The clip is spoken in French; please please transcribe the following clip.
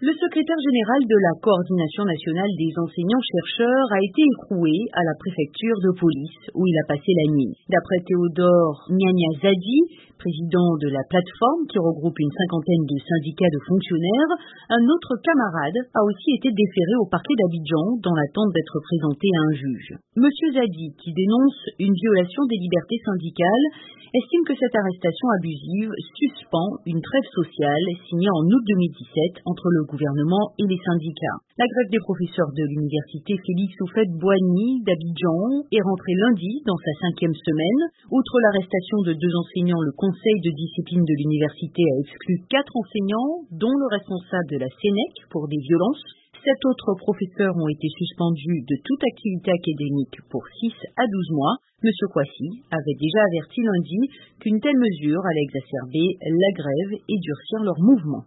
Le secrétaire général de la Coordination nationale des enseignants-chercheurs a été écroué à la préfecture de police où il a passé la nuit. D'après Théodore Niagnazadi, président de la plateforme qui regroupe une cinquantaine de syndicats de fonctionnaires, un autre camarade a aussi été déféré au parquet d'Abidjan dans l'attente d'être présenté à un juge. Monsieur Zadi, qui dénonce une violation des libertés syndicales, estime que cette arrestation abusive suspend une trêve sociale signée en août 2017 entre le gouvernement et les syndicats. La grève des professeurs de l'université Félix Houphouët-Boigny d'Abidjan est rentrée lundi dans sa 5e semaine. Outre l'arrestation de 2 enseignants, le conseil de discipline de l'université a exclu 4 enseignants, dont le responsable de la Sénèc pour des violences. 7 autres professeurs ont été suspendus de toute activité académique pour 6 à 12 mois. M. Kouassi avait déjà averti lundi qu'une telle mesure allait exacerber la grève et durcir leur mouvement.